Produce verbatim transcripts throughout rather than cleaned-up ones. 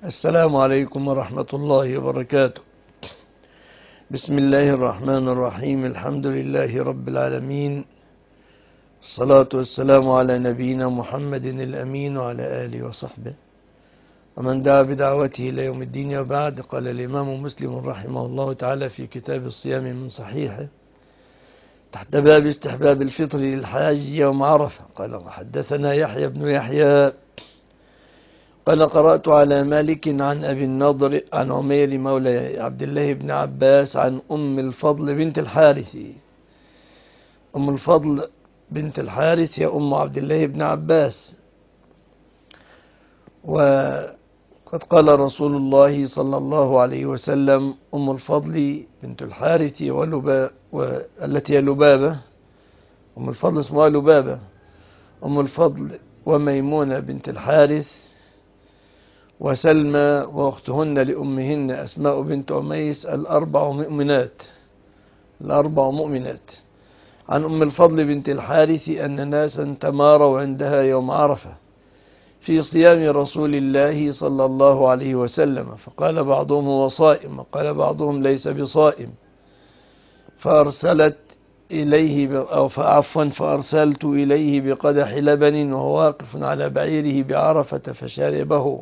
السلام عليكم ورحمة الله وبركاته. بسم الله الرحمن الرحيم. الحمد لله رب العالمين، الصلاة والسلام على نبينا محمد الأمين وعلى آله وصحبه ومن دعا بدعوته إلى يوم الدين. وبعد، قال الإمام مسلم رحمه الله تعالى في كتاب الصيام من صحيحه تحت باب استحباب الفطر للحاج يوم عرفة، قال حدثنا يحيى بن يحيى قال قرأت على مالك عن أبي النضر عن عمير مولى عبد الله بن عباس عن أم الفضل بنت الحارث. أم الفضل بنت الحارث هي أم عبد الله بن عباس، وقد قال رسول الله صلى الله عليه وسلم: أم الفضل بنت الحارث ولبا والتي هي لبابة. أم الفضل اسمها لبابة. أم الفضل وميمونة بنت الحارث وسلمى وأختهن لأمهن أسماء بنت عميس الأربع مؤمنات الأربع مؤمنات عن أم الفضل بنت الحارث أن ناسا تماروا عندها يوم عرفة في صيام رسول الله صلى الله عليه وسلم، فقال بعضهم هو صائم وقال بعضهم ليس بصائم، فأرسلت إليه أو فعفوا فأرسلت إليه بقدح لبن وهو واقف على بعيره بعرفة فشربه.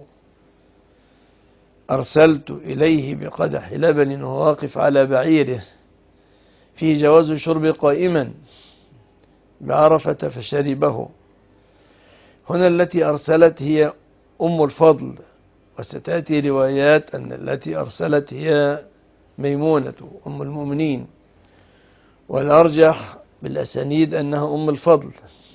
أرسلت إليه بقدح لبن وهو واقف على بعيره في جواز شرب قائما بعرفة فشربه. هنا التي أرسلت هي أم الفضل، وستأتي روايات أن التي أرسلت هي ميمونة أم المؤمنين، والأرجح بالأسانيد أنها أم الفضل.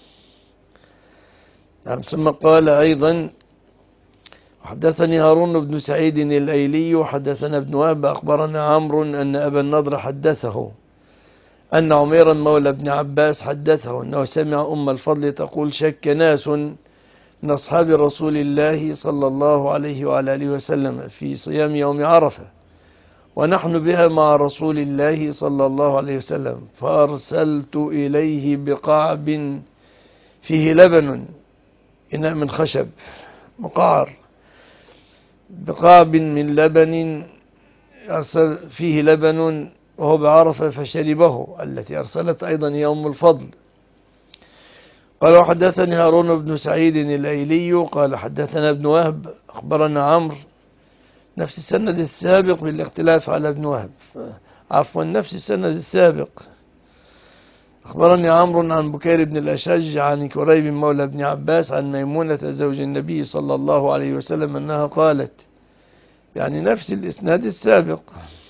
نعم. ثم قال أيضا: حدثني هارون بن سعيد الأيلي وحدثنا ابن وهب أخبرنا عمرو أن أبا النضر حدثه أن عميرا مولى ابن عباس حدثه أنه سمع أم الفضل تقول: شك ناس من أصحاب رسول الله صلى الله عليه وعلى آله وسلم في صيام يوم عرفة ونحن بها مع رسول الله صلى الله عليه وسلم، فأرسلت إليه بقعب فيه لبن، إناء من خشب مقعر، بقعب من لبن فيه لبن وهو بعرفة فشربه، التي أرسلت أيضا هي أم الفضل. قال: وحدثني هارون بن سعيد الأيلي قال حدثنا ابن وهب أخبرنا عمرو، نفس السند السابق بالاختلاف على ابن وهب، عفوا نفس السند السابق. أخبرني عمرو عن بكير بن الأشج عن كريب مولى ابن عباس عن ميمونة زوج النبي صلى الله عليه وسلم أنها قالت، يعني نفس الإسناد السابق،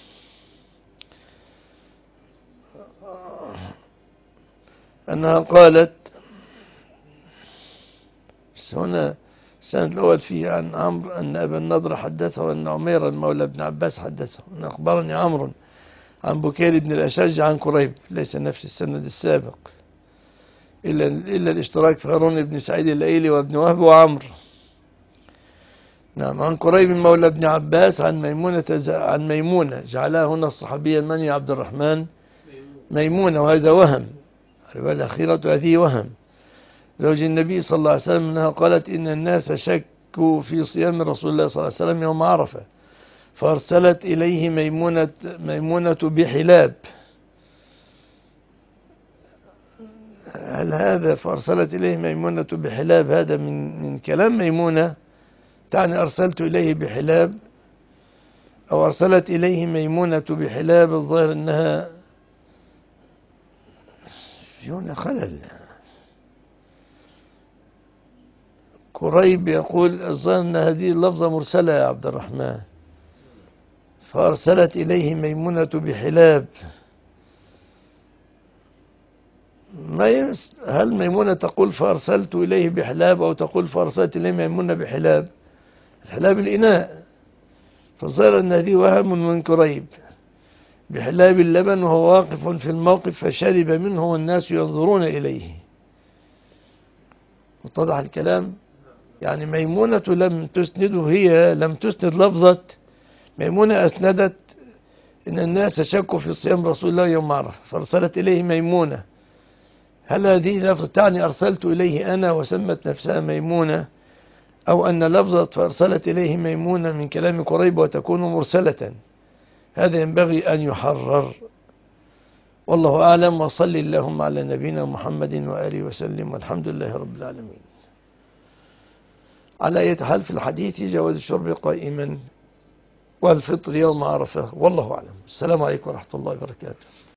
أنها قالت، هنا السند الأول فيه عن عمرو أن أبا النضر حدثه أن عميرا مولى ابن عباس حدثه أن أخبرني عمرو عن بكير بن الأشج عن كريب، ليس نفس السند السابق إلا, إلا الاشتراك في هارون بن سعيد الأيلي وابن وهب وعمرو. نعم. عن كريب مولى ابن عباس عن ميمونة عن ميمونة جعلها هنا الصحابية من يا عبد الرحمن ميمونة، وهذا وهم، الرواية الأخيرة هذه وهم، زوج النبي صلى الله عليه وسلم، أنها قالت: إن الناس شكوا في صيام رسول الله صلى الله عليه وسلم يوم عرفة فأرسلت إليه ميمونة, ميمونة بحلاب. هل هذا فأرسلت إليه ميمونة بحلاب هذا من, من كلام ميمونة تعني أرسلت إليه بحلاب، أو أرسلت إليه ميمونة بحلاب؟ الظاهر أنها فيون خلل. كريب يقول الظاهر أن هذه اللفظة مرسلة يا عبد الرحمن، فأرسلت إليه ميمونة بحلاب. ما يمس هل ميمونة تقول فأرسلت إليه بحلاب أو تقول فأرسلت إليه ميمونة بحلاب؟ الحلاب الإناء، فالظاهر أن هذه وهم من كريب بحلاب اللبن وهو واقف في الموقف فشرب منه والناس ينظرون إليه. واتضح الكلام؟ يعني ميمونة لم تسنده، هي لم تسند لفظة ميمونة، أسندت إن الناس شكوا في صيام رسول الله يوم عرفة فأرسلت إليه ميمونة. هل هذه لفظة تعني أرسلت إليه أنا وسمت نفسها ميمونة، أو أن لفظة فأرسلت إليه ميمونة من كلام قريب وتكون مرسلة، هذا ينبغي أن يحرر. والله أعلم، وصل اللهم على نبينا محمد وآله وسلم، والحمد لله رب العالمين. على أي حال في الحديث جواز الشرب قائما والفطر يوم عرفة، والله أعلم. السلام عليكم ورحمة الله وبركاته.